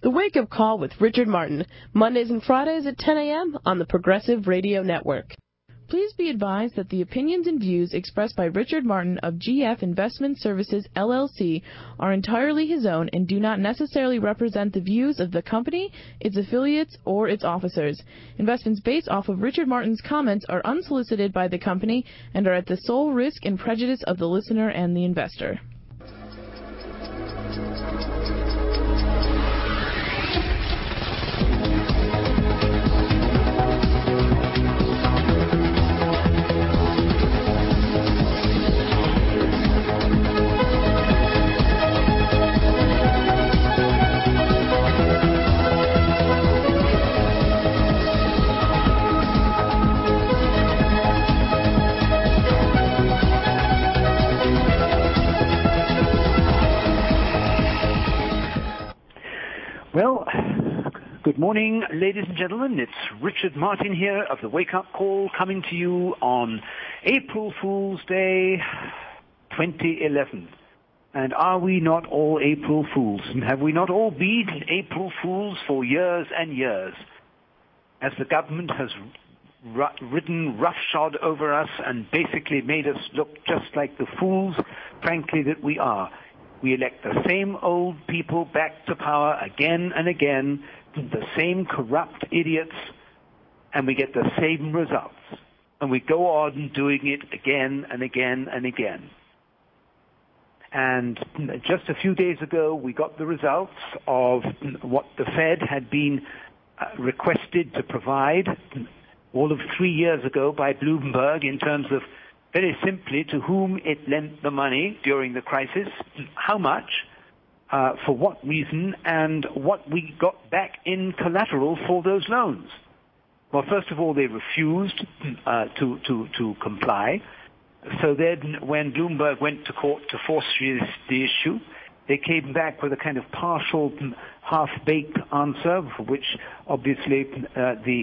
The Wake Up Call with Richard Martin, Mondays and Fridays at 10 a.m. on the Progressive Radio Network. Please be advised that the opinions and views expressed by Richard Martin of GF Investment Services, LLC are entirely his own and do not necessarily represent the views of the company, its affiliates, or its officers. Investments based off of Richard Martin's comments are unsolicited by the company and are at the sole risk and prejudice of the listener and the investor. Well, good morning, ladies and gentlemen. It's Richard Martin here of the Wake Up Call, coming to you on April Fool's Day 2011. And are we not all April Fools? And have we not all been April Fools for years and years, as the government has ridden roughshod over us and basically made us look just like the fools, frankly, that we are? We elect the same old people back to power again and again, the same corrupt idiots, and we get the same results. And we go on doing it again and again and again. And just a few days ago, we got the results of what the Fed had been requested to provide all of 3 years ago by Bloomberg in terms of, very simply, to whom it lent the money during the crisis, how much, for what reason, and what we got back in collateral for those loans. Well, first of all, they refused to comply. So then when Bloomberg went to court to force the issue, they came back with a kind of partial, half-baked answer, for which obviously the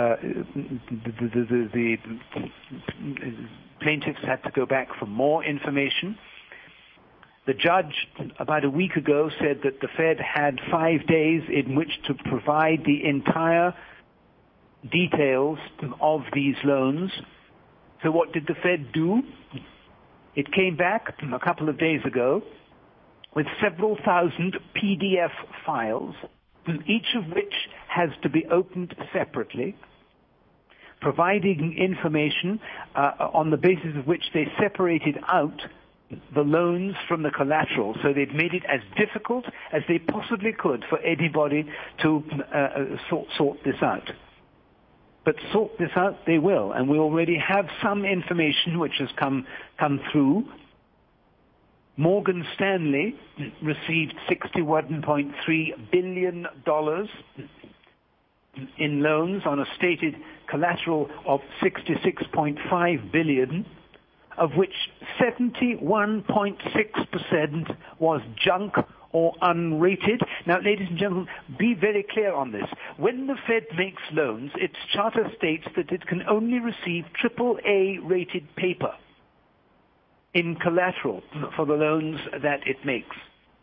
plaintiffs had to go back for more information. The judge, about a week ago, said that the Fed had 5 days in which to provide the entire details of these loans. So what did the Fed do? It came back a couple of days ago with several thousand PDF files, each of which has to be opened separately, providing information on the basis of which they separated out the loans from the collateral. So they've made it as difficult as they possibly could for anybody to sort this out. But sort this out they will, and we already have some information which has come through. Morgan Stanley received $61.3 billion in loans on a stated collateral of $66.5 billion, of which 71.6% was junk or unrated. Now, ladies and gentlemen, be very clear on this. When the Fed makes loans, its charter states that it can only receive AAA rated paper in collateral for the loans that it makes.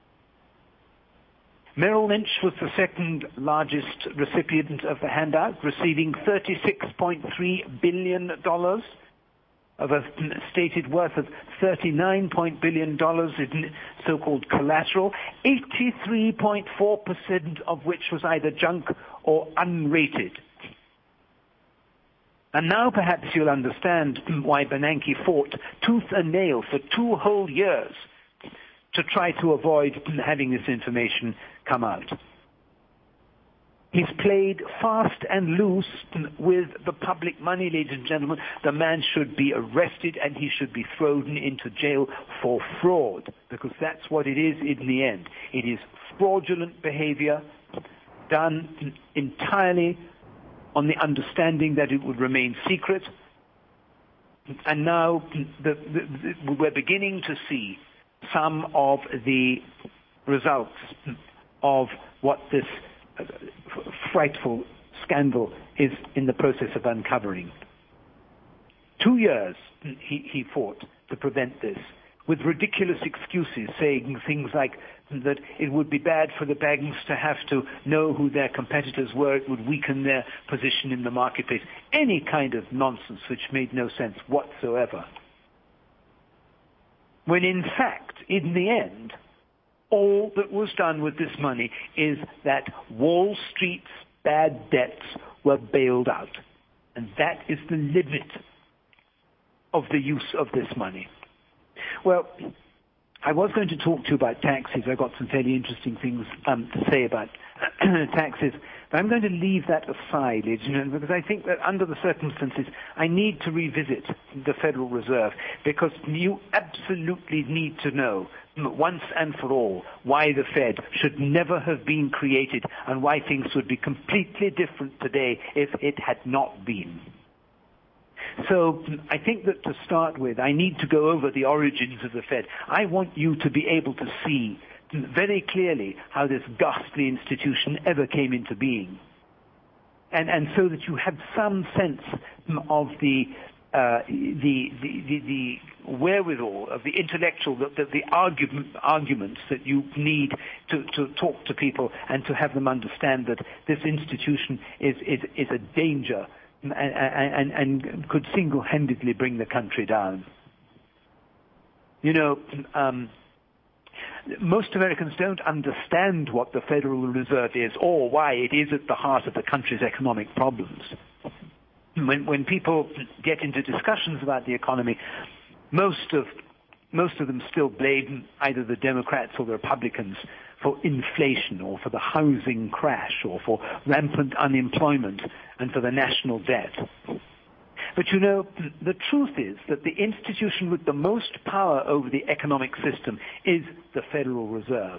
Merrill Lynch was the second largest recipient of the handout, receiving $36.3 billion of a stated worth of $39 billion in so-called collateral, 83.4% of which was either junk or unrated. And now perhaps you'll understand why Bernanke fought tooth and nail for 2 whole years to try to avoid having this information come out. He's played fast and loose with the public money, ladies and gentlemen. The man should be arrested and he should be thrown into jail for fraud, because that's what it is in the end. It is fraudulent behavior done entirely on the understanding that it would remain secret. And now we're beginning to see some of the results of what this frightful scandal is in the process of uncovering. 2 years he fought to prevent this. with ridiculous excuses, saying things like that it would be bad for the banks to have to know who their competitors were, it would weaken their position in the marketplace. Any kind of nonsense which made no sense whatsoever. When in fact, in the end, all that was done with this money is that Wall Street's bad debts were bailed out. And that is the limit of the use of this money. Well, I was going to talk to you about taxes. I've got some fairly interesting things to say about taxes. But I'm going to leave that aside, ladies and gentlemen, because I think that under the circumstances, I need to revisit the Federal Reserve, because you absolutely need to know once and for all why the Fed should never have been created and why things would be completely different today if it had not been. So I think that to start with, I need to go over the origins of the Fed. I want you to be able to see very clearly how this ghastly institution ever came into being. And so that you have some sense of the wherewithal, of the intellectual, the arguments that you need to talk to people and to have them understand that this institution is a danger and could single-handedly bring the country down. You know, most Americans don't understand what the Federal Reserve is or why it is at the heart of the country's economic problems. When people get into discussions about the economy, most of them still blame either the Democrats or the Republicans for inflation or for the housing crash or for rampant unemployment and for the national debt. But you know, the truth is that the institution with the most power over the economic system is the Federal Reserve.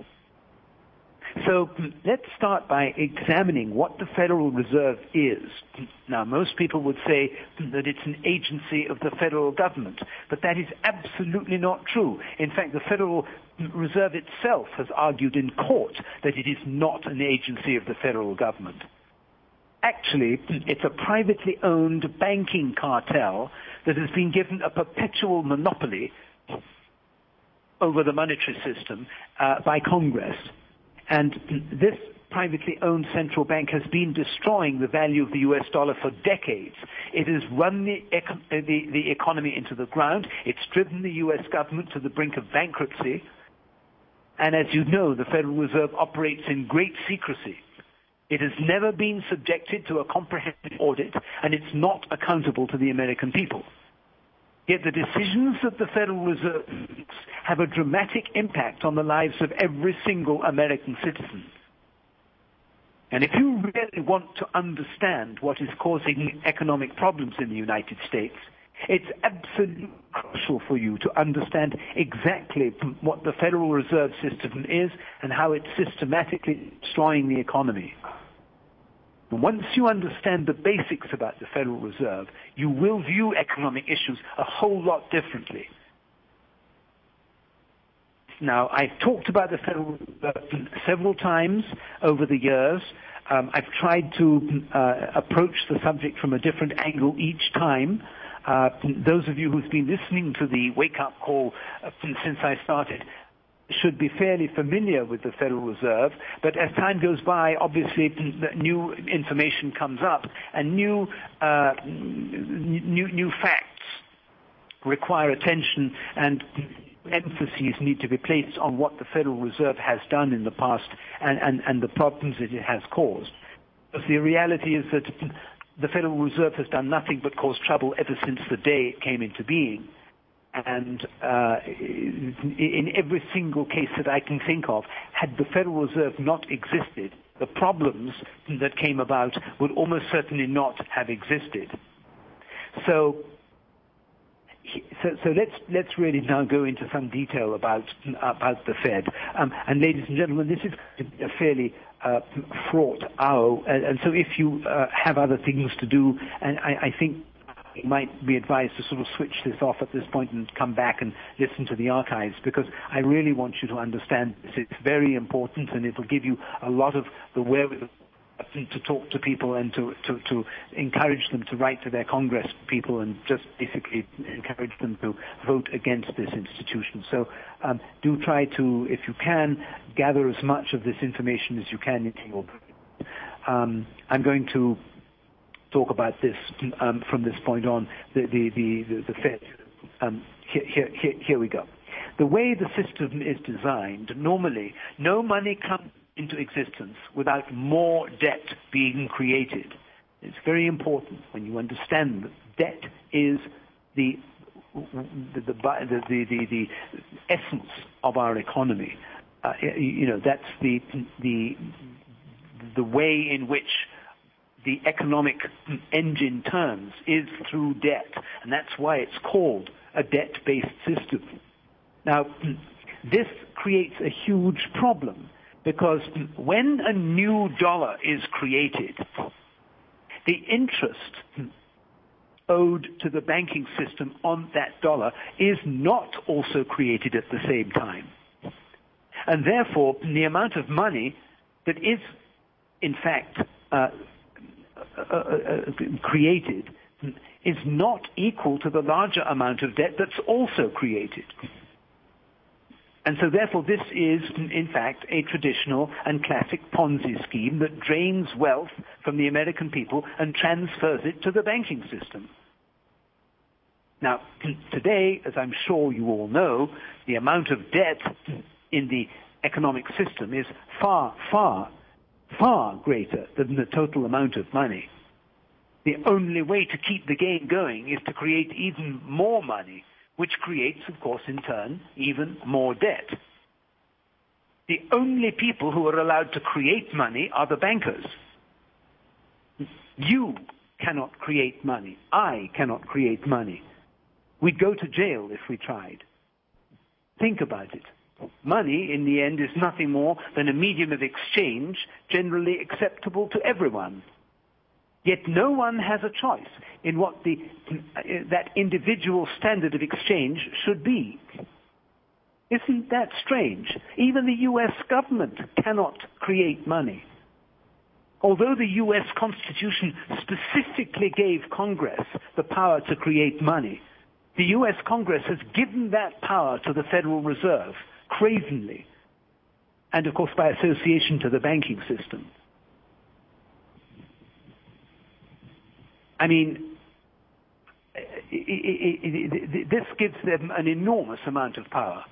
So let's start by examining what the Federal Reserve is. Now, most people would say that it's an agency of the federal government, but that is absolutely not true. In fact, the Federal Reserve itself has argued in court that it is not an agency of the federal government. Actually, it's a privately owned banking cartel that has been given a perpetual monopoly over the monetary system by Congress. And this privately owned central bank has been destroying the value of the US dollar for decades. It has run the economy into the ground. It's driven the US government to the brink of bankruptcy. And as you know, the Federal Reserve operates in great secrecy. It has never been subjected to a comprehensive audit, and it's not accountable to the American people. Yet the decisions of the Federal Reserve have a dramatic impact on the lives of every single American citizen. And if you really want to understand what is causing economic problems in the United States, it's absolutely crucial for you to understand exactly what the Federal Reserve System is and how it's systematically destroying the economy. And once you understand the basics about the Federal Reserve, you will view economic issues a whole lot differently. Now, I've talked about the Federal Reserve several times over the years. I've tried to approach the subject from a different angle each time. Those of you who've been listening to the wake-up call since I started should be fairly familiar with the Federal Reserve, but as time goes by, obviously new information comes up, and new facts require attention, and emphases need to be placed on what the Federal Reserve has done in the past and the problems that it has caused. Because the reality is that the Federal Reserve has done nothing but cause trouble ever since the day it came into being. And in every single case that I can think of, had the Federal Reserve not existed, the problems that came about would almost certainly not have existed. So let's really now go into some detail about the Fed. And ladies and gentlemen, this is a fairly fraught hour, and so if you have other things to do, and I think you might be advised to sort of switch this off at this point and come back and listen to the archives, because I really want you to understand this. It's very important, and it will give you a lot of the wherewithal to talk to people and to encourage them to write to their Congress people and just basically encourage them to vote against this institution. So do try to, if you can, gather as much of this information as you can into your brain. I'm going to talk about this from this point on. The Fed. Here we go. The way the system is designed, normally no money comes into existence without more debt being created. It's very important when you understand that debt is the essence of our economy. That's the way in which the economic engine turns is through debt, and that's why it's called a debt-based system. Now, this creates a huge problem because when a new dollar is created, the interest owed to the banking system on that dollar is not also created at the same time. And therefore, the amount of money that is, in fact, created is not equal to the larger amount of debt that's also created. And so therefore this is, in fact, a traditional and classic Ponzi scheme that drains wealth from the American people and transfers it to the banking system. Now, today, as I'm sure you all know, the amount of debt in the economic system is far, far, far greater than the total amount of money. The only way to keep the game going is to create even more money, which creates, of course, in turn, even more debt. The only people who are allowed to create money are the bankers. You cannot create money. I cannot create money. We'd go to jail if we tried. Think about it. Money, in the end, is nothing more than a medium of exchange generally acceptable to everyone. Yet no one has a choice in what that individual standard of exchange should be. Isn't that strange? Even the U.S. government cannot create money. Although the U.S. Constitution specifically gave Congress the power to create money, the U.S. Congress has given that power to the Federal Reserve, cravenly, and of course by association to the banking system. I mean, this gives them an enormous amount of power.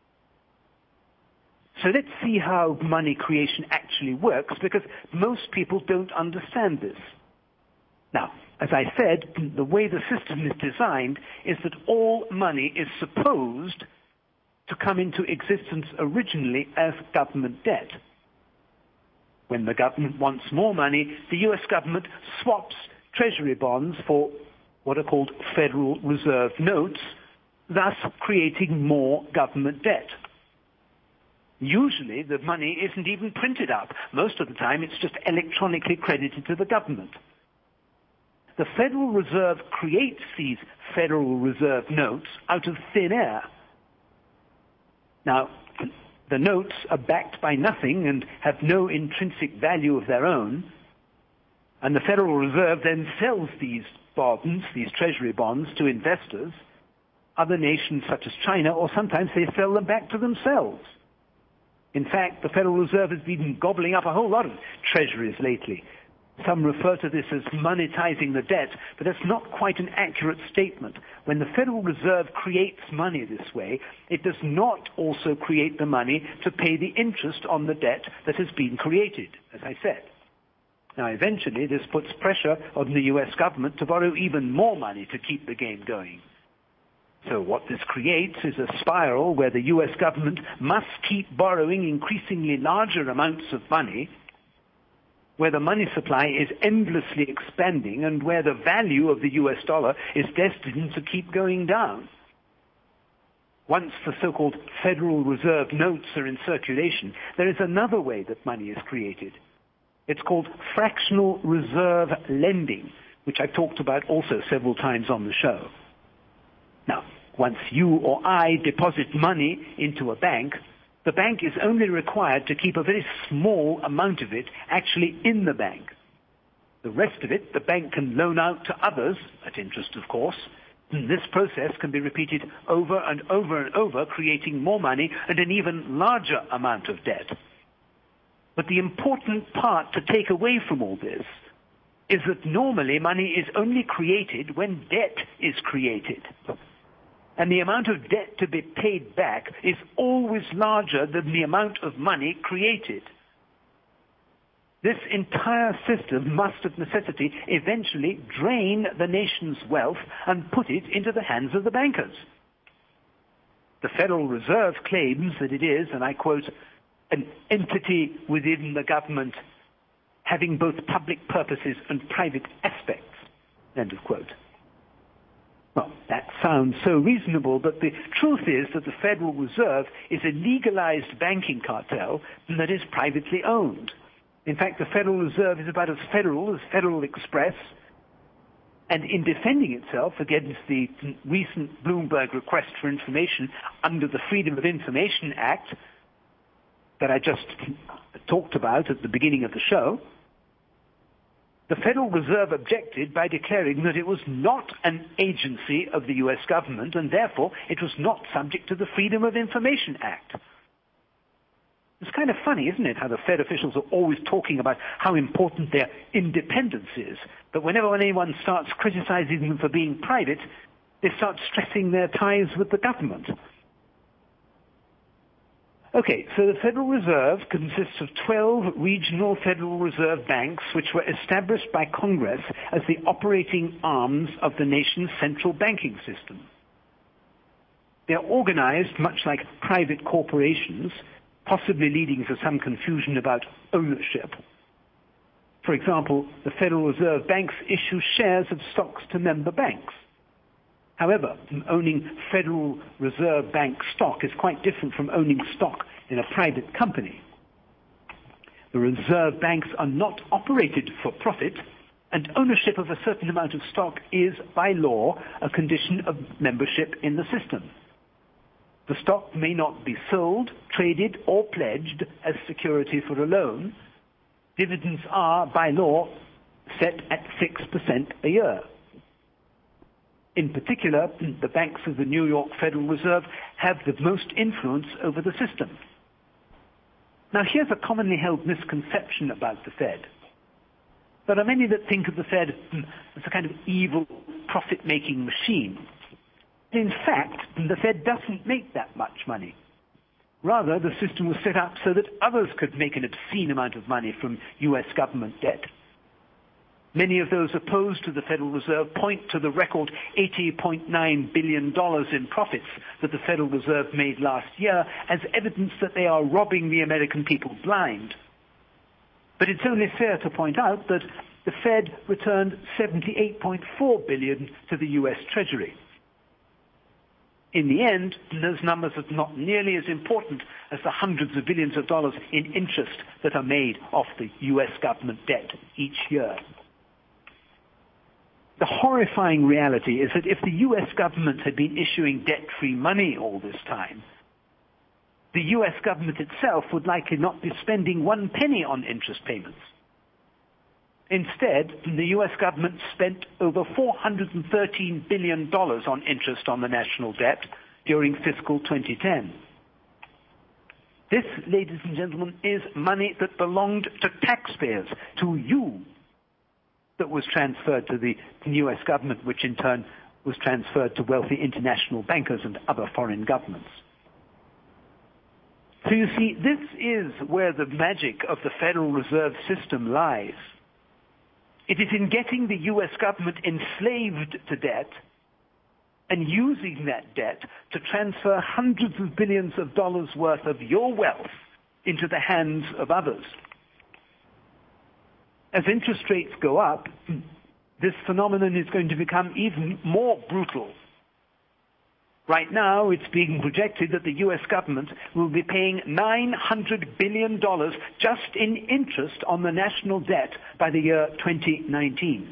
So let's see how money creation actually works, because most people don't understand this. Now, as I said, the way the system is designed is that all money is supposed to come into existence originally as government debt. When the government wants more money, the U.S. government swaps Treasury bonds for what are called Federal Reserve notes, thus creating more government debt. Usually the money isn't even printed up. Most of the time it's just electronically credited to the government. The Federal Reserve creates these Federal Reserve notes out of thin air. Now, the notes are backed by nothing and have no intrinsic value of their own. And the Federal Reserve then sells these bonds, these treasury bonds, to investors, other nations such as China, or sometimes they sell them back to themselves. In fact, the Federal Reserve has been gobbling up a whole lot of treasuries lately. Some refer to this as monetizing the debt, but that's not quite an accurate statement. When the Federal Reserve creates money this way, it does not also create the money to pay the interest on the debt that has been created, as I said. Now, eventually, this puts pressure on the U.S. government to borrow even more money to keep the game going. So what this creates is a spiral where the U.S. government must keep borrowing increasingly larger amounts of money, where the money supply is endlessly expanding, and where the value of the U.S. dollar is destined to keep going down. Once the so-called Federal Reserve notes are in circulation, there is another way that money is created. It's called fractional reserve lending, which I've talked about also several times on the show. Now, once you or I deposit money into a bank, the bank is only required to keep a very small amount of it actually in the bank. The rest of it, the bank can loan out to others, at interest of course. And this process can be repeated over and over and over, creating more money and an even larger amount of debt. But the important part to take away from all this is that normally money is only created when debt is created. And the amount of debt to be paid back is always larger than the amount of money created. This entire system must of necessity eventually drain the nation's wealth and put it into the hands of the bankers. The Federal Reserve claims that it is, and I quote, an entity within the government having both public purposes and private aspects, end of quote. Well, that sounds so reasonable, but the truth is that the Federal Reserve is a legalized banking cartel that is privately owned. In fact, the Federal Reserve is about as Federal Express, and in defending itself against the recent Bloomberg request for information under the Freedom of Information Act that I just talked about at the beginning of the show, the Federal Reserve objected by declaring that it was not an agency of the U.S. government and therefore it was not subject to the Freedom of Information Act. It's kind of funny, isn't it, how the Fed officials are always talking about how important their independence is, but whenever anyone starts criticizing them for being private, they start stressing their ties with the government. Okay, so the Federal Reserve consists of 12 regional Federal Reserve banks which were established by Congress as the operating arms of the nation's central banking system. They're organized much like private corporations, possibly leading to some confusion about ownership. For example, the Federal Reserve banks issue shares of stocks to member banks. However, owning Federal Reserve Bank stock is quite different from owning stock in a private company. The reserve banks are not operated for profit, and ownership of a certain amount of stock is, by law, a condition of membership in the system. The stock may not be sold, traded, or pledged as security for a loan. Dividends are, by law, set at 6% a year. In particular, the banks of the New York Federal Reserve have the most influence over the system. Now, here's a commonly held misconception about the Fed. There are many that think of the Fed as a kind of evil profit-making machine. In fact, the Fed doesn't make that much money. Rather, the system was set up so that others could make an obscene amount of money from U.S. government debt. Many of those opposed to the Federal Reserve point to the record $80.9 billion in profits that the Federal Reserve made last year as evidence that they are robbing the American people blind. But it's only fair to point out that the Fed returned $78.4 billion to the U.S. Treasury. In the end, those numbers are not nearly as important as the hundreds of billions of dollars in interest that are made off the U.S. government debt each year. The horrifying reality is that if the U.S. government had been issuing debt-free money all this time, the U.S. government itself would likely not be spending one penny on interest payments. Instead, the U.S. government spent over $413 billion on interest on the national debt during fiscal 2010. This, ladies and gentlemen, is money that belonged to taxpayers, to you, that was transferred to the U.S. government, which in turn was transferred to wealthy international bankers and other foreign governments. So you see, this is where the magic of the Federal Reserve System lies. It is in getting the U.S. government enslaved to debt and using that debt to transfer hundreds of billions of dollars worth of your wealth into the hands of others. As interest rates go up, this phenomenon is going to become even more brutal. Right now, it's being projected that the U.S. government will be paying $900 billion just in interest on the national debt by the year 2019.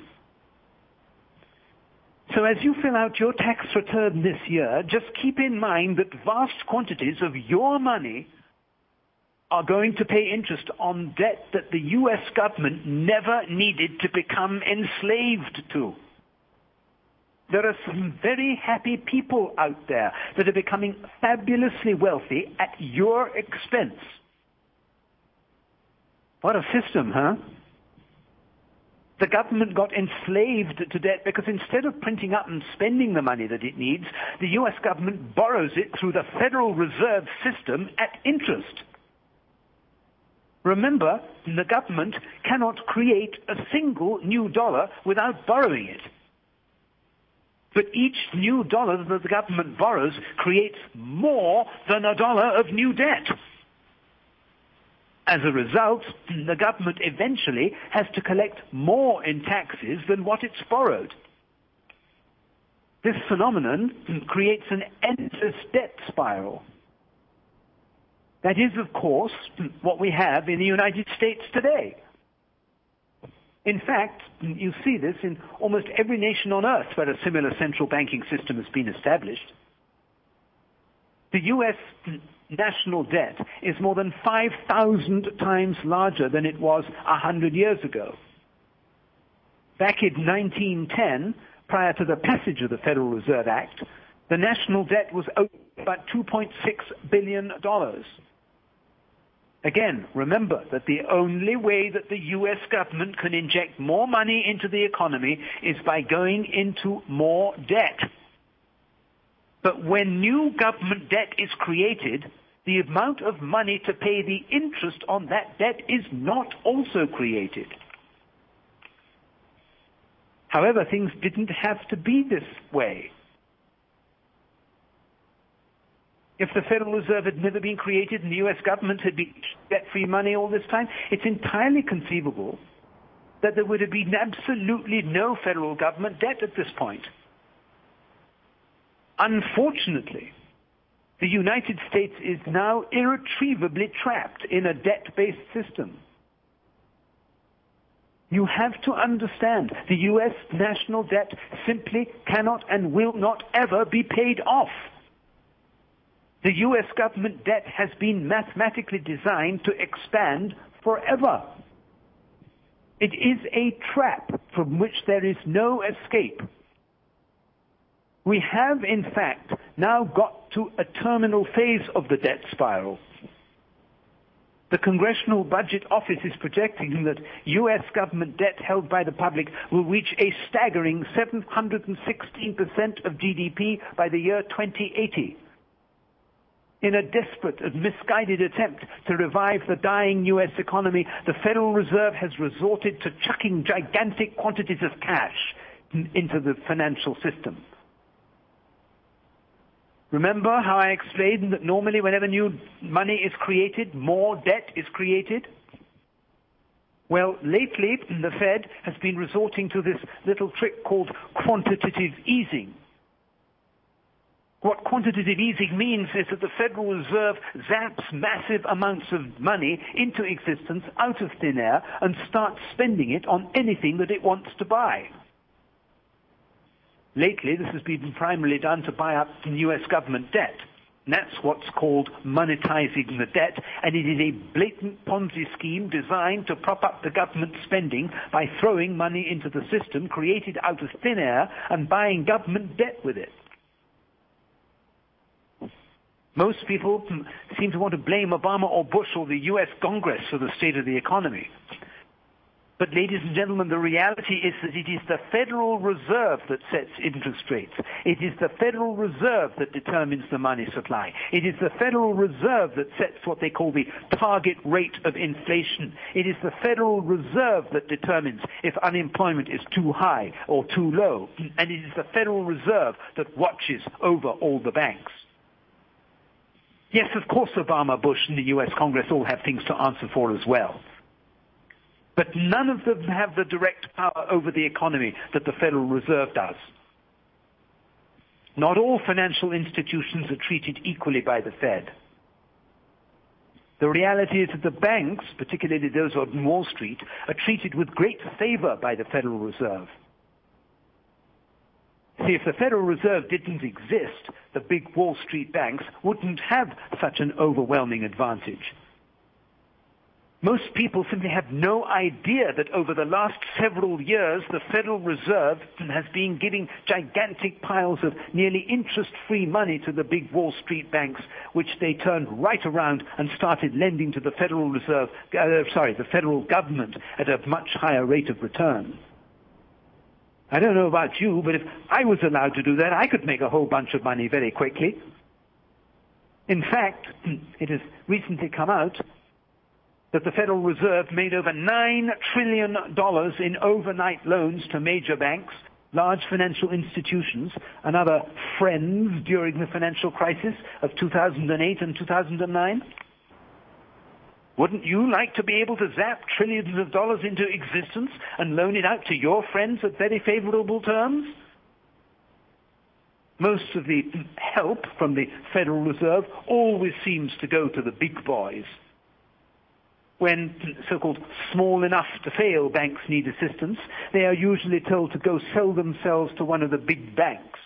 So as you fill out your tax return this year, just keep in mind that vast quantities of your money are going to pay interest on debt that the U.S. government never needed to become enslaved to. There are some very happy people out there that are becoming fabulously wealthy at your expense. What a system, huh? The government got enslaved to debt because instead of printing up and spending the money that it needs, the U.S. government borrows it through the Federal Reserve System at interest. Remember, the government cannot create a single new dollar without borrowing it. But each new dollar that the government borrows creates more than a dollar of new debt. As a result, the government eventually has to collect more in taxes than what it's borrowed. This phenomenon creates an endless debt spiral. That is, of course, what we have in the United States today. In fact, you see this in almost every nation on earth where a similar central banking system has been established. The U.S. national debt is more than 5,000 times larger than it was 100 years ago. Back in 1910, prior to the passage of the Federal Reserve Act, the national debt was about $2.6 billion. Again, remember that the only way that the U.S. government can inject more money into the economy is by going into more debt. But when new government debt is created, the amount of money to pay the interest on that debt is not also created. However, things didn't have to be this way. If the Federal Reserve had never been created and the U.S. government had been debt-free money all this time, it's entirely conceivable that there would have been absolutely no federal government debt at this point. Unfortunately, the United States is now irretrievably trapped in a debt-based system. You have to understand the U.S. national debt simply cannot and will not ever be paid off. The U.S. government debt has been mathematically designed to expand forever. It is a trap from which there is no escape. We have, in fact, now got to a terminal phase of the debt spiral. The Congressional Budget Office is projecting that U.S. government debt held by the public will reach a staggering 716% of GDP by the year 2080. In a desperate and misguided attempt to revive the dying U.S. economy, the Federal Reserve has resorted to chucking gigantic quantities of cash into the financial system. Remember how I explained that normally whenever new money is created, more debt is created? Well, lately, the Fed has been resorting to this little trick called quantitative easing. What quantitative easing means is that the Federal Reserve zaps massive amounts of money into existence out of thin air and starts spending it on anything that it wants to buy. Lately, this has been primarily done to buy up U.S. government debt. And that's what's called monetizing the debt, and it is a blatant Ponzi scheme designed to prop up the government spending by throwing money into the system created out of thin air and buying government debt with it. Most people seem to want to blame Obama or Bush or the U.S. Congress for the state of the economy. But ladies and gentlemen, the reality is that it is the Federal Reserve that sets interest rates. It is the Federal Reserve that determines the money supply. It is the Federal Reserve that sets what they call the target rate of inflation. It is the Federal Reserve that determines if unemployment is too high or too low. And it is the Federal Reserve that watches over all the banks. Yes, of course, Obama, Bush, and the U.S. Congress all have things to answer for as well. But none of them have the direct power over the economy that the Federal Reserve does. Not all financial institutions are treated equally by the Fed. The reality is that the banks, particularly those on Wall Street, are treated with great favor by the Federal Reserve. See, if the Federal Reserve didn't exist, the big Wall Street banks wouldn't have such an overwhelming advantage. Most people simply have no idea that over the last several years, the Federal Reserve has been giving gigantic piles of nearly interest-free money to the big Wall Street banks, which they turned right around and started lending to the the federal government at a much higher rate of return. I don't know about you, but if I was allowed to do that, I could make a whole bunch of money very quickly. In fact, it has recently come out that the Federal Reserve made over $9 trillion in overnight loans to major banks, large financial institutions, and other friends during the financial crisis of 2008 and 2009. Wouldn't you like to be able to zap trillions of dollars into existence and loan it out to your friends at very favorable terms? Most of the help from the Federal Reserve always seems to go to the big boys. When so-called small enough to fail banks need assistance, they are usually told to go sell themselves to one of the big banks.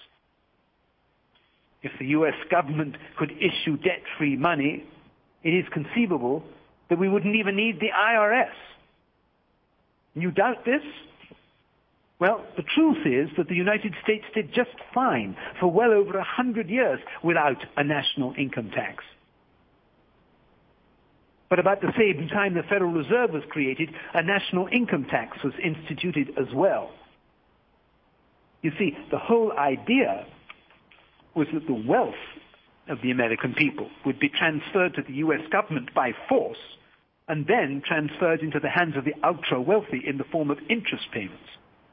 If the US government could issue debt-free money, it is conceivable that we wouldn't even need the IRS. You doubt this? Well, the truth is that the United States did just fine for well over 100 years without a national income tax. But about the same time the Federal Reserve was created, a national income tax was instituted as well. You see, the whole idea was that the wealth of the American people would be transferred to the US government by force and then transferred into the hands of the ultra-wealthy in the form of interest payments.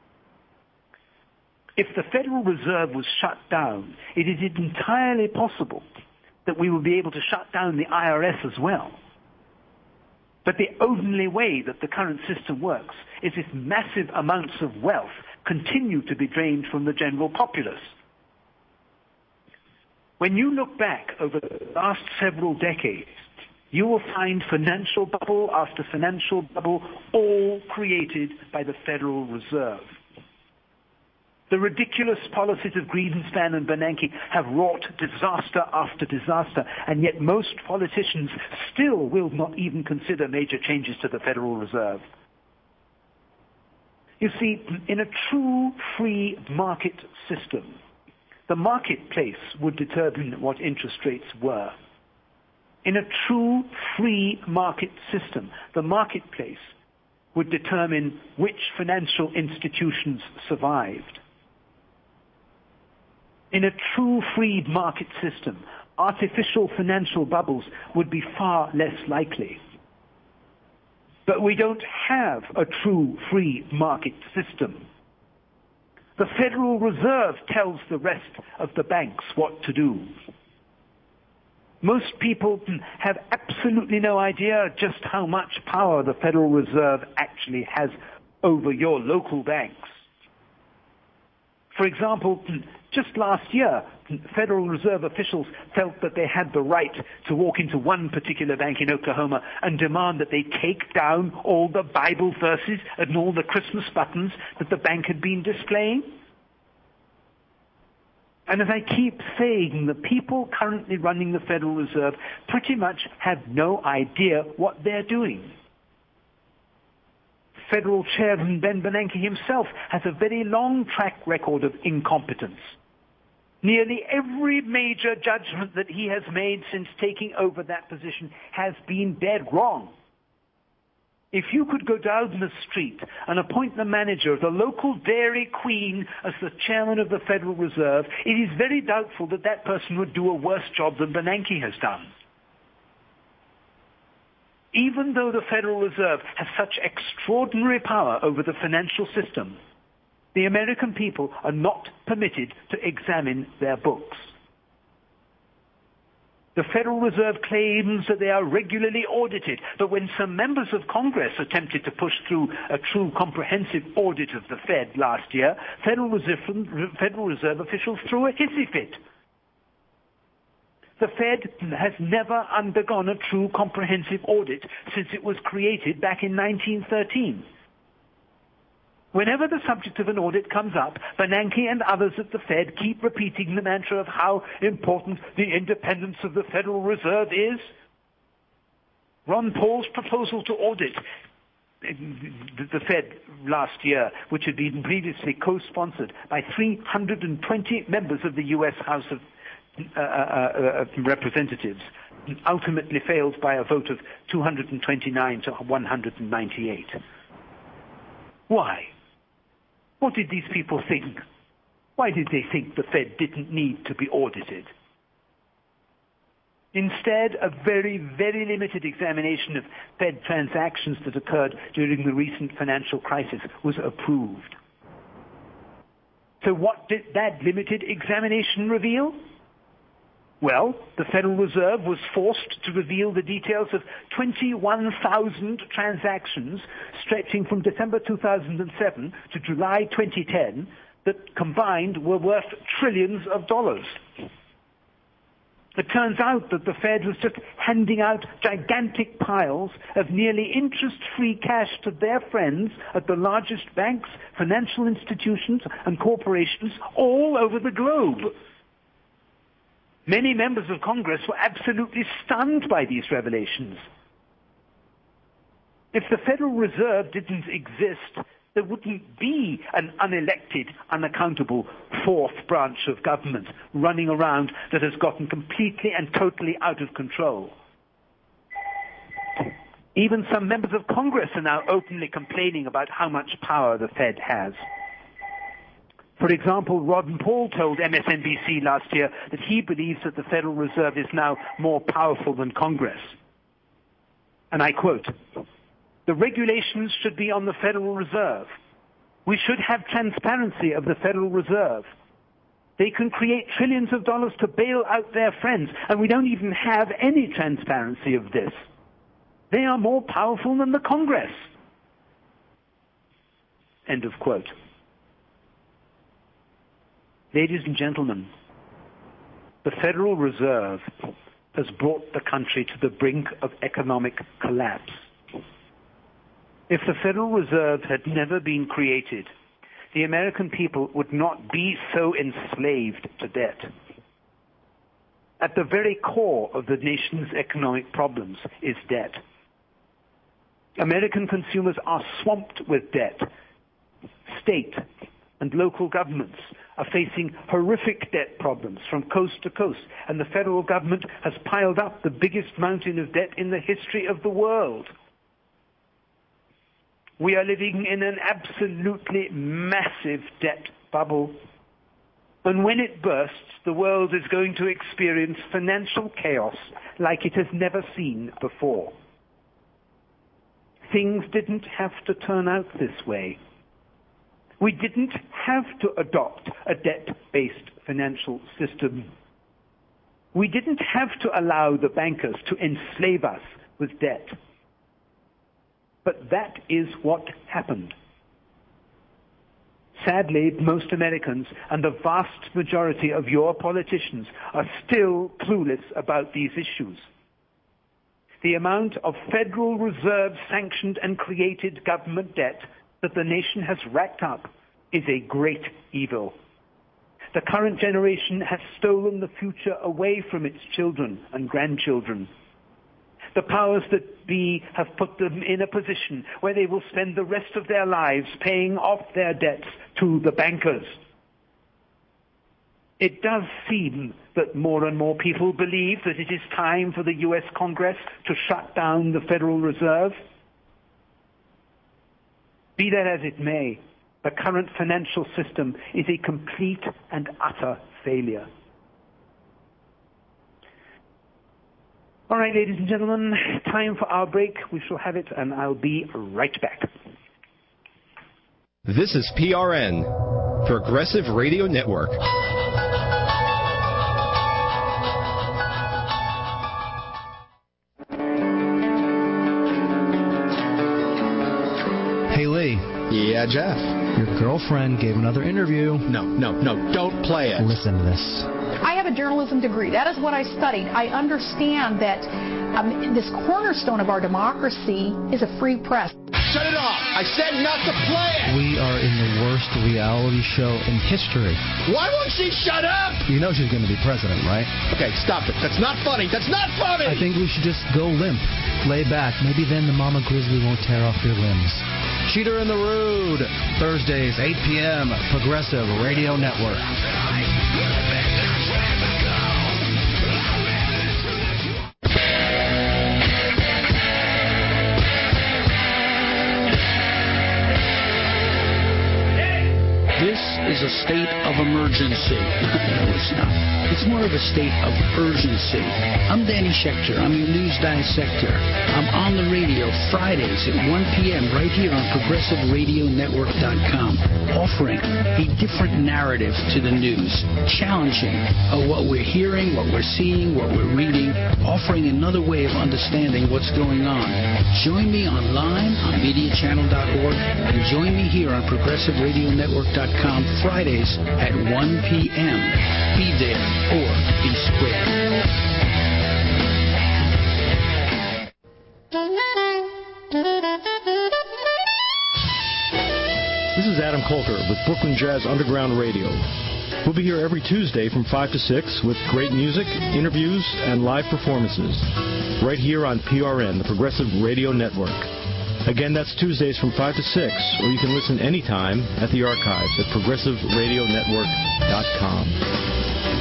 If the Federal Reserve was shut down, it is entirely possible that we will be able to shut down the IRS as well. But the only way that the current system works is if massive amounts of wealth continue to be drained from the general populace. When you look back over the last several decades, you will find financial bubble after financial bubble, all created by the Federal Reserve. The ridiculous policies of Greenspan and Bernanke have wrought disaster after disaster, and yet most politicians still will not even consider major changes to the Federal Reserve. You see, in a true free market system, the marketplace would determine what interest rates were. In a true free market system, the marketplace would determine which financial institutions survived. In a true free market system, artificial financial bubbles would be far less likely. But we don't have a true free market system. The Federal Reserve tells the rest of the banks what to do. Most people have absolutely no idea just how much power the Federal Reserve actually has over your local banks. For example, just last year, Federal Reserve officials felt that they had the right to walk into one particular bank in Oklahoma and demand that they take down all the Bible verses and all the Christmas buttons that the bank had been displaying. And as I keep saying, the people currently running the Federal Reserve pretty much have no idea what they're doing. Federal Chairman Ben Bernanke himself has a very long track record of incompetence. Nearly every major judgment that he has made since taking over that position has been dead wrong. If you could go down the street and appoint the manager of the local Dairy Queen as the chairman of the Federal Reserve, it is very doubtful that that person would do a worse job than Bernanke has done. Even though the Federal Reserve has such extraordinary power over the financial system, the American people are not permitted to examine their books. The Federal Reserve claims that they are regularly audited, but when some members of Congress attempted to push through a true comprehensive audit of the Fed last year, Federal Reserve officials threw a hissy fit. The Fed has never undergone a true comprehensive audit since it was created back in 1913. Whenever the subject of an audit comes up, Bernanke and others at the Fed keep repeating the mantra of how important the independence of the Federal Reserve is. Ron Paul's proposal to audit the Fed last year, which had been previously co-sponsored by 320 members of the U.S. House of Representatives, ultimately failed by a vote of 229 to 198. Why? What did these people think? Why did they think the Fed didn't need to be audited? Instead, a very, very limited examination of Fed transactions that occurred during the recent financial crisis was approved. So what did that limited examination reveal? Well, the Federal Reserve was forced to reveal the details of 21,000 transactions stretching from December 2007 to July 2010 that combined were worth trillions of dollars. It turns out that the Fed was just handing out gigantic piles of nearly interest-free cash to their friends at the largest banks, financial institutions, and corporations all over the globe. Many members of Congress were absolutely stunned by these revelations. If the Federal Reserve didn't exist, there wouldn't be an unelected, unaccountable fourth branch of government running around that has gotten completely and totally out of control. Even some members of Congress are now openly complaining about how much power the Fed has. For example, Ron Paul told MSNBC last year that he believes that the Federal Reserve is now more powerful than Congress. And I quote, "The regulations should be on the Federal Reserve. We should have transparency of the Federal Reserve. They can create trillions of dollars to bail out their friends, and we don't even have any transparency of this. They are more powerful than the Congress." End of quote. Ladies and gentlemen, the Federal Reserve has brought the country to the brink of economic collapse. If the Federal Reserve had never been created, the American people would not be so enslaved to debt. At the very core of the nation's economic problems is debt. American consumers are swamped with debt. State and local governments are facing horrific debt problems from coast to coast, and the federal government has piled up the biggest mountain of debt in the history of the world. We are living in an absolutely massive debt bubble. And when it bursts, the world is going to experience financial chaos like it has never seen before. Things didn't have to turn out this way. We didn't have to adopt a debt-based financial system. We didn't have to allow the bankers to enslave us with debt. But that is what happened. Sadly, most Americans and the vast majority of your politicians are still clueless about these issues. The amount of Federal Reserve sanctioned and created government debt that the nation has racked up is a great evil. The current generation has stolen the future away from its children and grandchildren. The powers that be have put them in a position where they will spend the rest of their lives paying off their debts to the bankers. It does seem that more and more people believe that it is time for the U.S. Congress to shut down the Federal Reserve. Be that as it may, the current financial system is a complete and utter failure. All right, ladies and gentlemen, time for our break. We shall have it, and I'll be right back. This is PRN, Progressive Radio Network. Hey, Lee. Yeah, Jeff. Your girlfriend gave another interview. No, don't play it. Listen to this. I have a journalism degree. That is what I studied. I understand that this cornerstone of our democracy is a free press. Shut it off. I said not to play it. We are in the worst reality show in history. Why won't she shut up? You know she's going to be president, right? Okay, stop it. That's not funny. That's not funny. I think we should just go limp. Lay back. Maybe then the mama grizzly won't tear off your limbs. Cheater in the Rude. Thursdays, 8 p.m. Progressive Radio Network. This is a state of emergency. No, it's not. It's more of a state of urgency. I'm Danny Schechter. I'm your news dissector. I'm on the radio Fridays at 1 p.m. right here on ProgressiveRadioNetwork.com, offering a different narrative to the news, challenging what we're hearing, what we're seeing, what we're reading, offering another way of understanding what's going on. Join me online on MediaChannel.org and join me here on ProgressiveRadioNetwork.com Fridays at 1 p.m. Be there or be square. This is Adam Colker with Brooklyn Jazz Underground Radio. We'll be here every Tuesday from 5 to 6 with great music, interviews, and live performances. Right here on PRN, the Progressive Radio Network. Again, that's Tuesdays from 5 to 6, or you can listen anytime at the archives at ProgressiveRadioNetwork.com.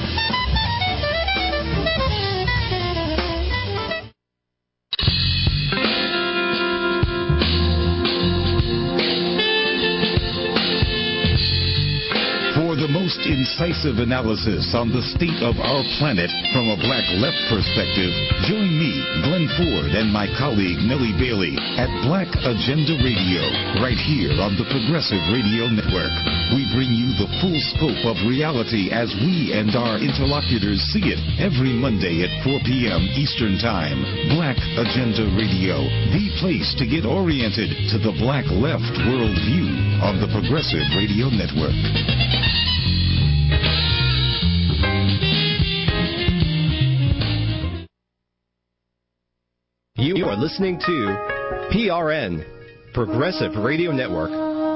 The most incisive analysis on the state of our planet from a black left perspective, join me, Glenn Ford, and my colleague Nellie Bailey at Black Agenda Radio, right here on the Progressive Radio Network. We bring you the full scope of reality as we and our interlocutors see it every Monday at 4 p.m. Eastern Time. Black Agenda Radio, the place to get oriented to the black left worldview on the Progressive Radio Network. You are listening to PRN, Progressive Radio Network.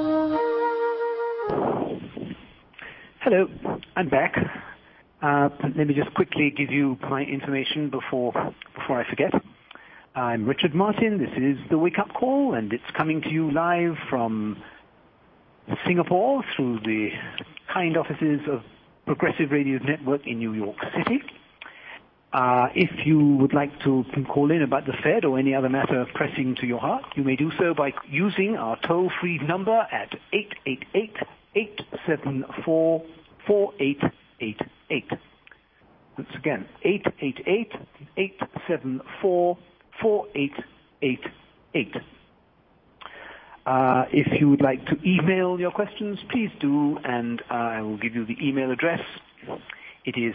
Hello, I'm back. Let me just quickly give you my information before I forget. I'm Richard Martin. This is the Wake Up Call, and it's coming to you live from Singapore through the kind offices of Progressive Radio Network in New York City. If you would like to call in about the Fed or any other matter pressing to your heart, you may do so by using our toll-free number at 888-874-4888. Once again, 888-874-4888. If you would like to email your questions, please do, and I will give you the email address. It is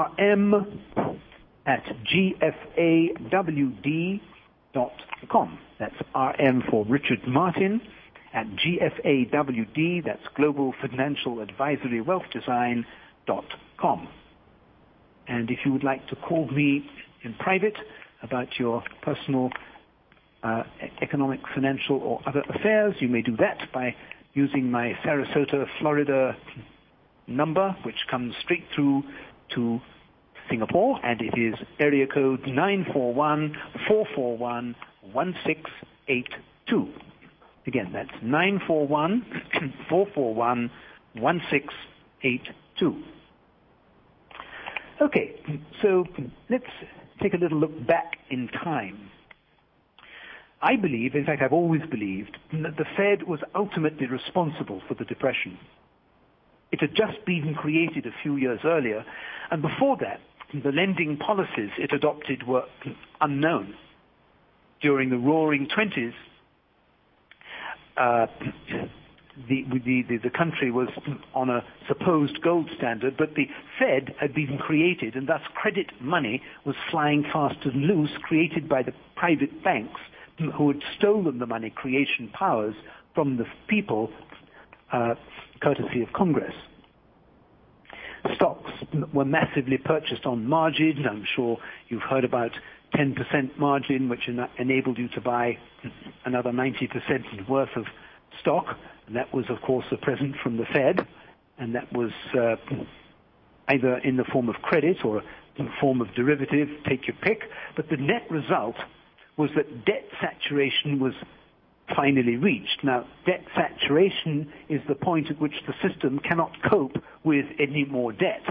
rm@gfawd.com. That's RM for Richard Martin at GFAWD, that's Global Financial Advisory Wealth Design.com. And if you would like to call me in private about your personal economic, financial, or other affairs, you may do that by using my Sarasota, Florida number, which comes straight through to Singapore, and it is area code 941-441-1682. Again, that's 941-441-1682. Okay, so let's take a little look back in time. I believe, in fact I've always believed, that the Fed was ultimately responsible for the Depression. It had just been created a few years earlier, and before that, the lending policies it adopted were unknown. During the Roaring '20s, the country was on a supposed gold standard, but the Fed had been created, and thus credit money was flying fast and loose, created by the private banks who had stolen the money creation powers from the people, courtesy of Congress. Stocks were massively purchased on margin. I'm sure you've heard about 10% margin, which enabled you to buy another 90% worth of stock. And that was, of course, a present from the Fed. And that was either in the form of credit or in the form of derivative, take your pick. But the net result was that debt saturation was finally reached. Now, debt saturation is the point at which the system cannot cope with any more debt.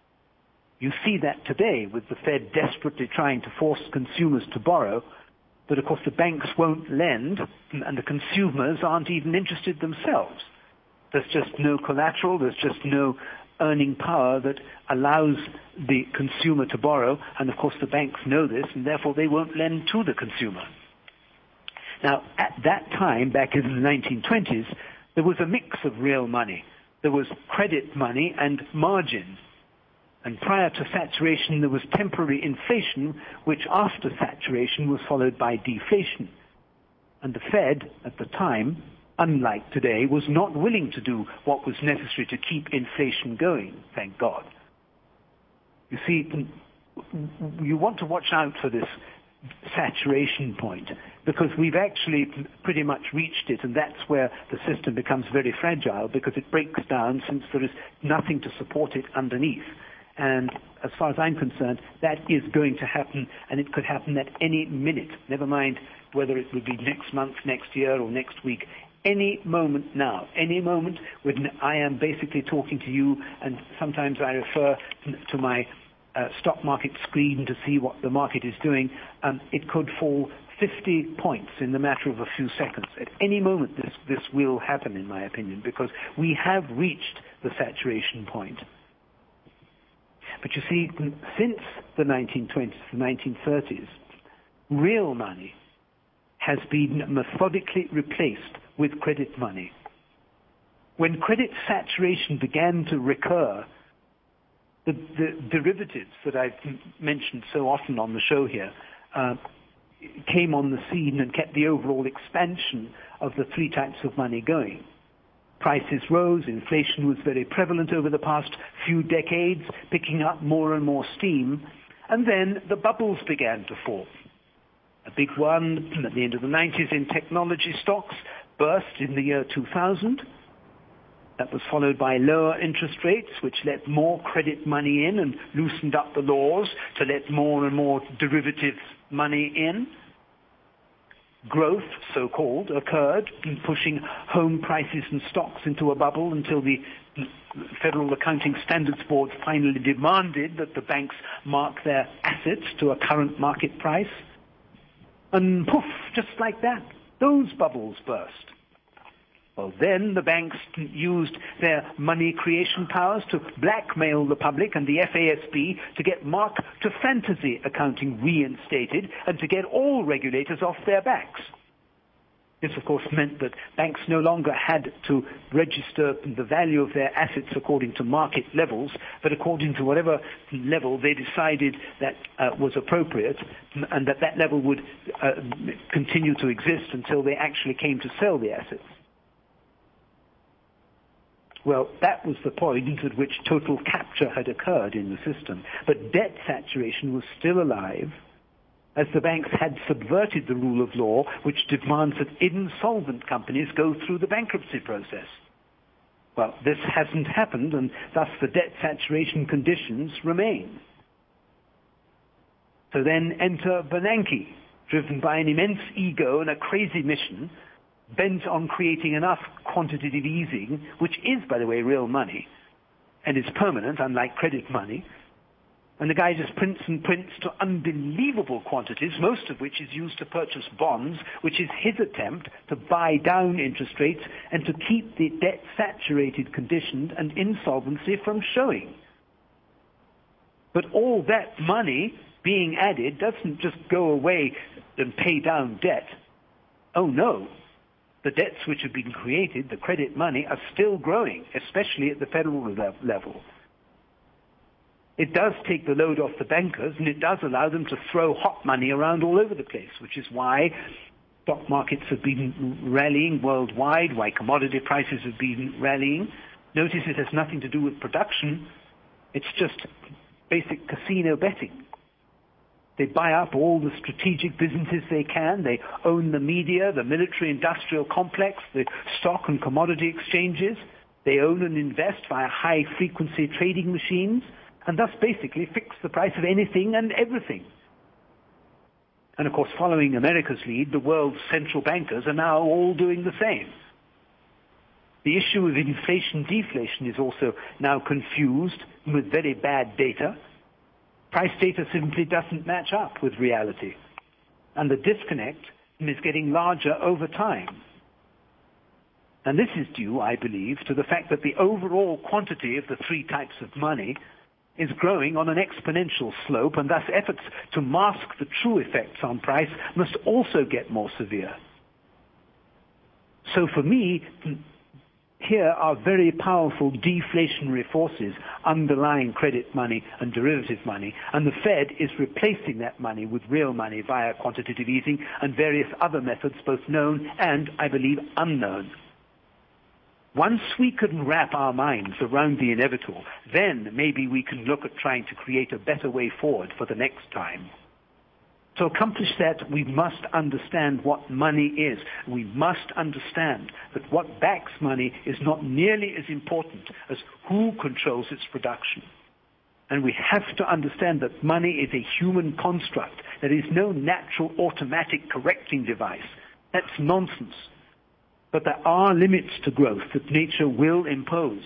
You see that today with the Fed desperately trying to force consumers to borrow, but of course the banks won't lend and the consumers aren't even interested themselves. There's just no collateral, there's just no earning power that allows the consumer to borrow, and of course the banks know this, and therefore they won't lend to the consumer. Now, at that time, back in the 1920s, there was a mix of real money. There was credit money and margin. And prior to saturation, there was temporary inflation, which after saturation was followed by deflation. And the Fed, at the time, unlike today, was not willing to do what was necessary to keep inflation going, thank God. You see, you want to watch out for this saturation point, because we've actually pretty much reached it, and that's where the system becomes very fragile, because it breaks down since there is nothing to support it underneath. And as far as I'm concerned, that is going to happen, and it could happen at any minute, never mind whether it would be next month, next year, or next week. Any moment now, any moment when I am basically talking to you, and sometimes I refer to my stock market screen to see what the market is doing, it could fall 50 points in the matter of a few seconds. At any moment this will happen, in my opinion, because we have reached the saturation point. But you see, since the 1920s, the 1930s, real money has been methodically replaced with credit money. When credit saturation began to recur, the derivatives that I've mentioned so often on the show here came on the scene and kept the overall expansion of the three types of money going. Prices rose, inflation was very prevalent over the past few decades, picking up more and more steam, and then the bubbles began to form. A big one at the end of the 90s in technology stocks burst in the year 2000. That was followed by lower interest rates, which let more credit money in and loosened up the laws to let more and more derivative money in. Growth, so-called, occurred, pushing home prices and stocks into a bubble until the Federal Accounting Standards Board finally demanded that the banks mark their assets to a current market price. And poof, just like that, those bubbles burst. Well, then the banks used their money creation powers to blackmail the public and the FASB to get mark-to-fantasy accounting reinstated and to get all regulators off their backs. This, of course, meant that banks no longer had to register the value of their assets according to market levels, but according to whatever level they decided that was appropriate, and that level would continue to exist until they actually came to sell the assets. Well, that was the point at which total capture had occurred in the system. But debt saturation was still alive, as the banks had subverted the rule of law, which demands that insolvent companies go through the bankruptcy process. Well, this hasn't happened, and thus the debt saturation conditions remain. So then enter Bernanke, driven by an immense ego and a crazy mission, bent on creating enough quantitative easing, which is, by the way, real money, and is permanent, unlike credit money. And the guy just prints and prints to unbelievable quantities, most of which is used to purchase bonds, which is his attempt to buy down interest rates and to keep the debt-saturated condition and insolvency from showing. But all that money being added doesn't just go away and pay down debt. Oh no. The debts which have been created, the credit money, are still growing, especially at the federal level. It does take the load off the bankers, and it does allow them to throw hot money around all over the place, which is why stock markets have been rallying worldwide, why commodity prices have been rallying. Notice it has nothing to do with production. It's just basic casino betting. They buy up all the strategic businesses they can. They own the media, the military-industrial complex, the stock and commodity exchanges. They own and invest via high-frequency trading machines, and thus basically fix the price of anything and everything. And of course, following America's lead, the world's central bankers are now all doing the same. The issue of inflation-deflation is also now confused with very bad data. Price data simply doesn't match up with reality. And the disconnect is getting larger over time. And this is due, I believe, to the fact that the overall quantity of the three types of money is growing on an exponential slope, and thus efforts to mask the true effects on price must also get more severe. So for me, here are very powerful deflationary forces underlying credit money and derivative money, and the Fed is replacing that money with real money via quantitative easing and various other methods, both known and, I believe, unknown. Once we can wrap our minds around the inevitable, then maybe we can look at trying to create a better way forward for the next time. To accomplish that, we must understand what money is. We must understand that what backs money is not nearly as important as who controls its production. And we have to understand that money is a human construct. There is no natural automatic correcting device. That's nonsense. But there are limits to growth that nature will impose.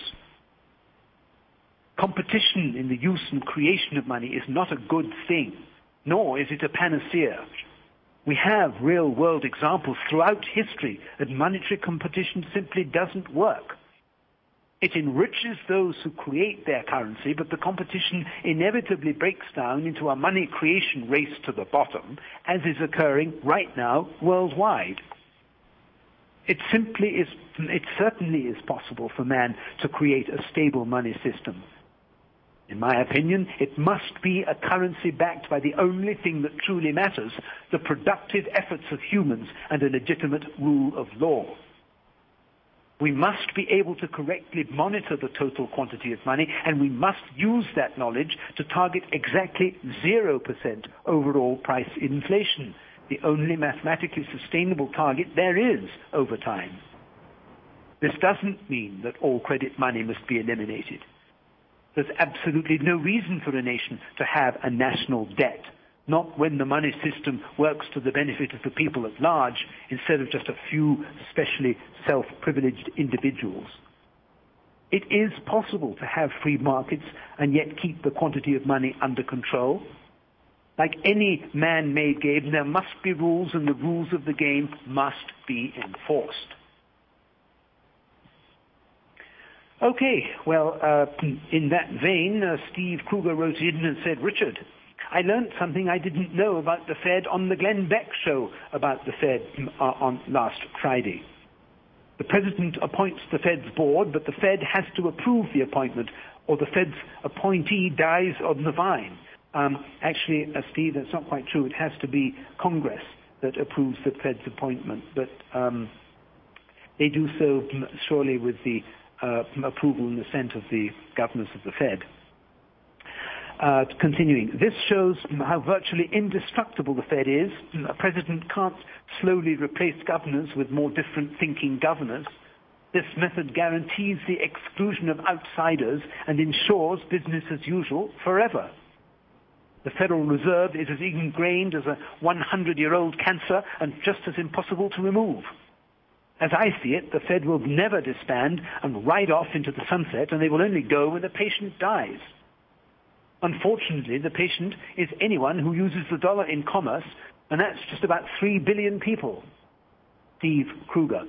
Competition in the use and creation of money is not a good thing, nor is it a panacea. We have real-world examples throughout history that monetary competition simply doesn't work. It enriches those who create their currency, but the competition inevitably breaks down into a money creation race to the bottom, as is occurring right now worldwide. It certainly is possible for man to create a stable money system. In my opinion, it must be a currency backed by the only thing that truly matters, the productive efforts of humans and a legitimate rule of law. We must be able to correctly monitor the total quantity of money, and we must use that knowledge to target exactly 0% overall price inflation, the only mathematically sustainable target there is over time. This doesn't mean that all credit money must be eliminated. There's absolutely no reason for a nation to have a national debt, not when the money system works to the benefit of the people at large instead of just a few specially self-privileged individuals. It is possible to have free markets and yet keep the quantity of money under control. Like any man-made game, there must be rules, and the rules of the game must be enforced. Okay, well, in that vein, Steve Kruger wrote in and said, Richard, I learned something I didn't know about the Fed on the Glenn Beck show about the Fed on last Friday. The president appoints the Fed's board, but the Fed has to approve the appointment, or the Fed's appointee dies on the vine. Actually, Steve, that's not quite true. It has to be Congress that approves the Fed's appointment, but they do so surely with the approval and assent of the governors of the Fed. Continuing, this shows how virtually indestructible the Fed is. A president can't slowly replace governors with more different thinking governors. This method guarantees the exclusion of outsiders and ensures business as usual forever. The Federal Reserve is as ingrained as a 100-year-old cancer and just as impossible to remove. As I see it, the Fed will never disband and ride off into the sunset, and they will only go when the patient dies. Unfortunately, the patient is anyone who uses the dollar in commerce, and that's just about 3 billion people. Steve Kruger.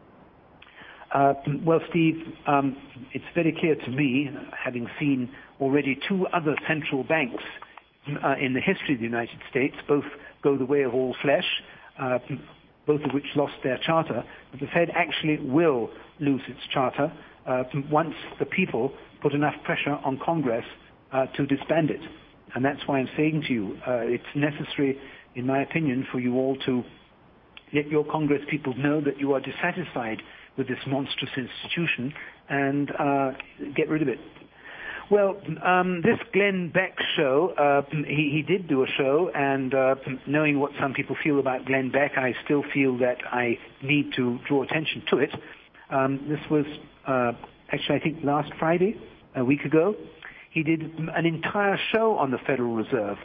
Well, Steve, it's very clear to me, having seen already 2 other central banks in the history of the United States, both go the way of all flesh, both of which lost their charter, but the Fed actually will lose its charter once the people put enough pressure on Congress to disband it. And that's why I'm saying to you, it's necessary, in my opinion, for you all to let your Congress people know that you are dissatisfied with this monstrous institution and get rid of it. Well, this Glenn Beck show, he did do a show, and knowing what some people feel about Glenn Beck, I still feel that I need to draw attention to it. This was actually, I think, last Friday, a week ago. He did an entire show on the Federal Reserve.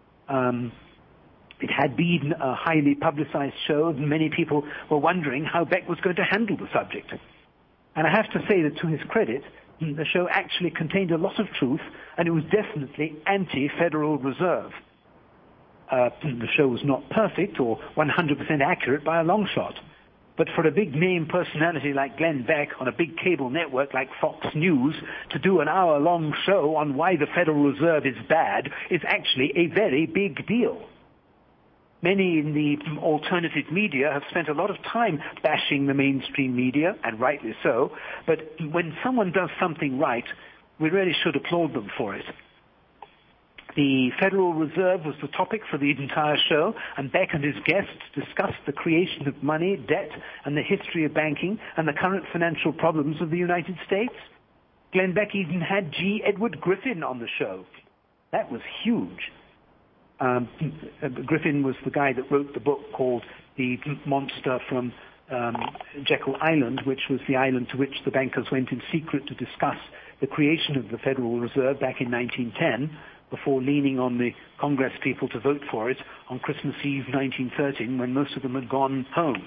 It had been a highly publicized show, and many people were wondering how Beck was going to handle the subject. And I have to say that to his credit, the show actually contained a lot of truth, and it was definitely anti-Federal Reserve. The show was not perfect or 100% accurate by a long shot. But for a big-name personality like Glenn Beck on a big cable network like Fox News to do an hour-long show on why the Federal Reserve is bad is actually a very big deal. Many in the alternative media have spent a lot of time bashing the mainstream media, and rightly so, but when someone does something right, we really should applaud them for it. The Federal Reserve was the topic for the entire show, and Beck and his guests discussed the creation of money, debt, and the history of banking, and the current financial problems of the United States. Glenn Beck even had G. Edward Griffin on the show. That was huge. Griffin was the guy that wrote the book called The Monster from Jekyll Island, which was the island to which the bankers went in secret to discuss the creation of the Federal Reserve back in 1910, before leaning on the Congress people to vote for it on Christmas Eve 1913, when most of them had gone home.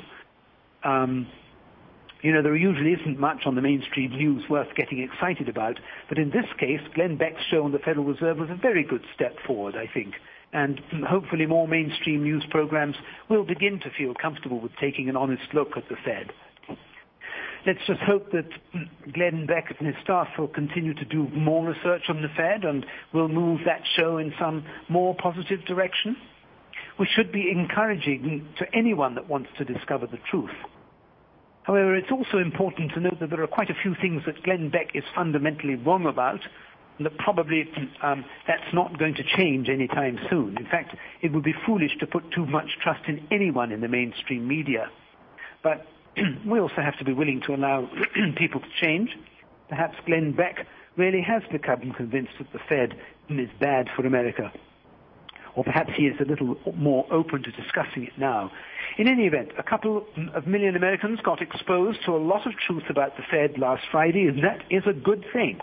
There usually isn't much on the mainstream news worth getting excited about, but in this case, Glenn Beck's show on the Federal Reserve was a very good step forward, I think. And hopefully more mainstream news programs will begin to feel comfortable with taking an honest look at the Fed. Let's just hope that Glenn Beck and his staff will continue to do more research on the Fed and will move that show in some more positive direction. We should be encouraging to anyone that wants to discover the truth. However, it's also important to note that there are quite a few things that Glenn Beck is fundamentally wrong about, and that probably that's not going to change anytime soon. In fact, it would be foolish to put too much trust in anyone in the mainstream media. But we also have to be willing to allow people to change. Perhaps Glenn Beck really has become convinced that the Fed is bad for America. Or perhaps he is a little more open to discussing it now. In any event, a couple of million Americans got exposed to a lot of truth about the Fed last Friday, and that is a good thing.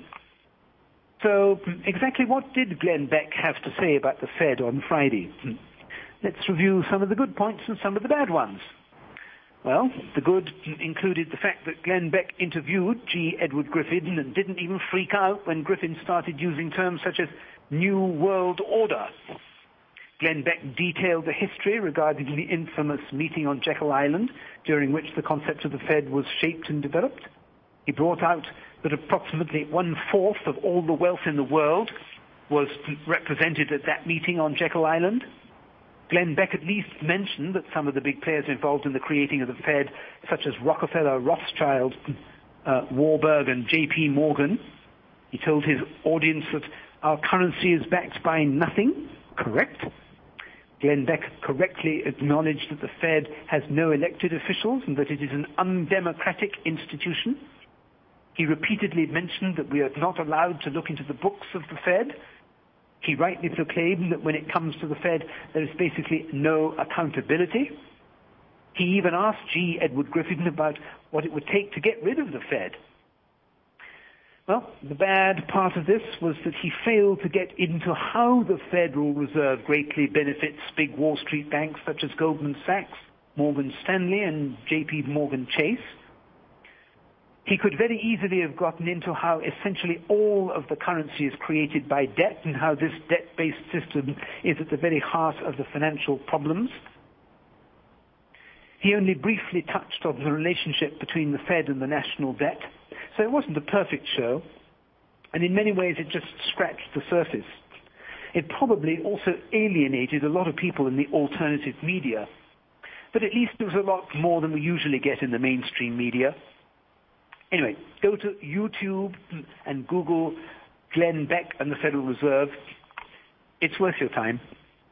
So exactly what did Glenn Beck have to say about the Fed on Friday? Let's review some of the good points and some of the bad ones. Well, the good included the fact that Glenn Beck interviewed G. Edward Griffin and didn't even freak out when Griffin started using terms such as New World Order. Glenn Beck detailed the history regarding the infamous meeting on Jekyll Island, during which the concept of the Fed was shaped and developed. He brought out that approximately 1/4 of all the wealth in the world was represented at that meeting on Jekyll Island. Glenn Beck at least mentioned that some of the big players involved in the creating of the Fed, such as Rockefeller, Rothschild, Warburg, and J.P. Morgan. He told his audience that our currency is backed by nothing. Correct. Glenn Beck correctly acknowledged that the Fed has no elected officials and that it is an undemocratic institution. He repeatedly mentioned that we are not allowed to look into the books of the Fed. He rightly proclaimed that when it comes to the Fed, there is basically no accountability. He even asked G. Edward Griffin about what it would take to get rid of the Fed. Well, the bad part of this was that he failed to get into how the Federal Reserve greatly benefits big Wall Street banks such as Goldman Sachs, Morgan Stanley, and J.P. Morgan Chase. He could very easily have gotten into how essentially all of the currency is created by debt and how this debt-based system is at the very heart of the financial problems. He only briefly touched on the relationship between the Fed and the national debt, so it wasn't a perfect show, and in many ways it just scratched the surface. It probably also alienated a lot of people in the alternative media, but at least it was a lot more than we usually get in the mainstream media. Anyway, go to YouTube and Google Glenn Beck and the Federal Reserve. It's worth your time.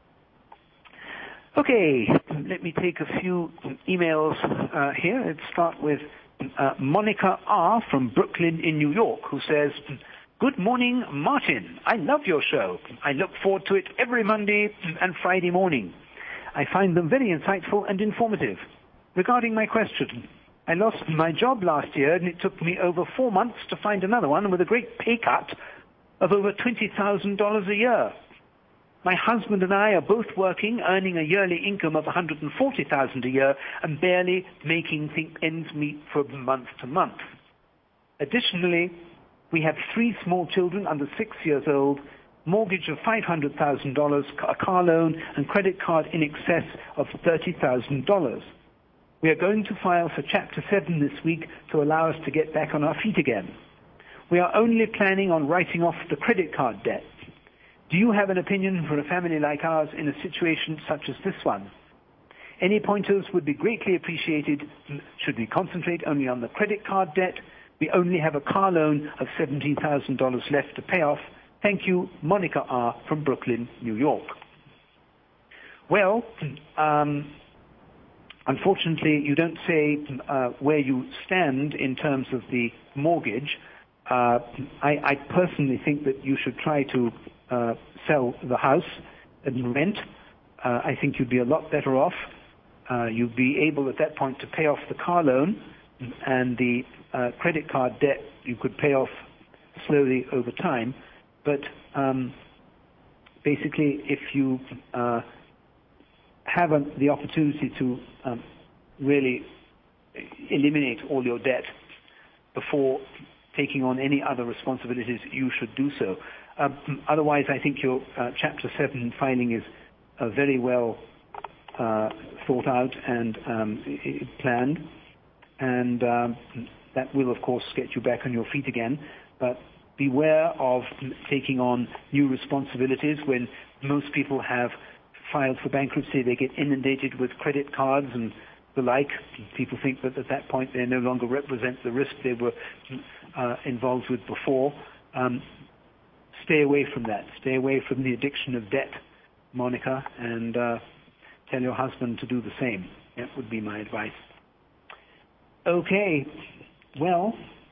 Okay, let me take a few emails here. Let's start with Monica R. from Brooklyn in New York, who says, Good morning, Martin. I love your show. I look forward to it every Monday and Friday morning. I find them very insightful and informative. Regarding my question, I lost my job last year, and it took me over 4 months to find another one with a great pay cut of over $20,000 a year. My husband and I are both working, earning a yearly income of $140,000 a year and barely making ends meet from month to month. Additionally, we have 3 small children under 6 years old, mortgage of $500,000, a car loan, and credit card in excess of $30,000. We are going to file for Chapter 7 this week to allow us to get back on our feet again. We are only planning on writing off the credit card debt. Do you have an opinion for a family like ours in a situation such as this one? Any pointers would be greatly appreciated. Should we concentrate only on the credit card debt? We only have a car loan of $17,000 left to pay off. Thank you, Monica R. from Brooklyn, New York. Well, unfortunately, you don't say where you stand in terms of the mortgage. I personally think that you should try to sell the house and rent. I think you'd be a lot better off. You'd be able at that point to pay off the car loan, and the credit card debt you could pay off slowly over time. But basically, if you have the opportunity to really eliminate all your debt before taking on any other responsibilities, you should do so. Otherwise, I think your Chapter 7 filing is very well thought out and planned, and that will, of course, get you back on your feet again. But beware of taking on new responsibilities. When most people have filed for bankruptcy, they get inundated with credit cards and the like. People think that at that point they no longer represent the risk they were involved with before. Stay away from that. Stay away from the addiction of debt, Monica, and tell your husband to do the same. That would be my advice. Okay, well,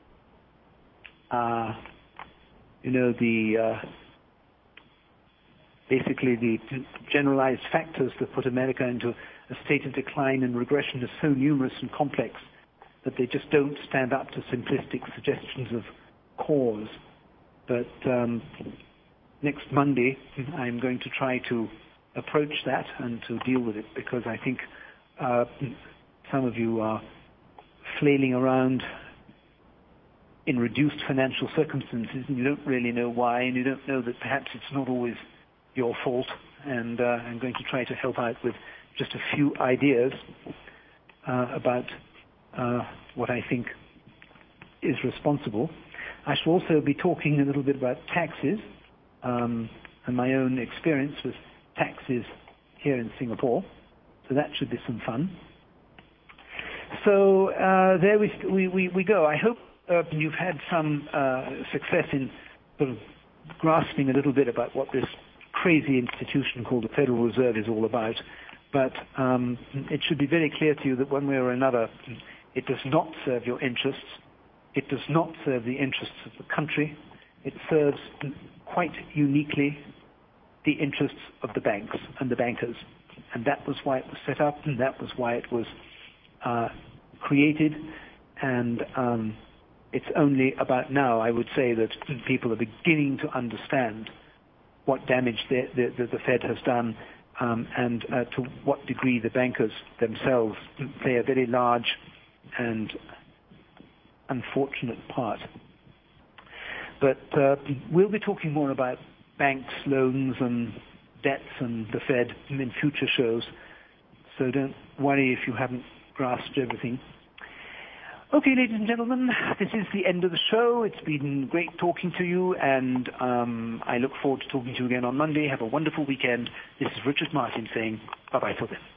basically the generalized factors that put America into a state of decline and regression are so numerous and complex that they just don't stand up to simplistic suggestions of cause. But next Monday, I'm going to try to approach that and to deal with it, because I think some of you are flailing around in reduced financial circumstances, and you don't really know why, and you don't know that perhaps it's not always your fault. And I'm going to try to help out with just a few ideas about what I think is responsible. I shall also be talking a little bit about taxes and my own experience with taxes here in Singapore. So that should be some fun. So there we go. I hope you've had some success in sort of grasping a little bit about what this crazy institution called the Federal Reserve is all about. But it should be very clear to you that one way or another, it does not serve your interests. It does not serve the interests of the country. It serves quite uniquely the interests of the banks and the bankers. And that was why it was set up, and that was why it was created. And it's only about now, I would say, that people are beginning to understand what damage the Fed has done, and to what degree the bankers themselves play a very large and unfortunate part. But we'll be talking more about banks, loans, and debts and the Fed in future shows, so don't worry if you haven't grasped everything. Okay, ladies and gentlemen, this is the end of the show. It's been great talking to you, and I look forward to talking to you again on Monday. Have a wonderful weekend. This is Richard Martin saying bye-bye till then.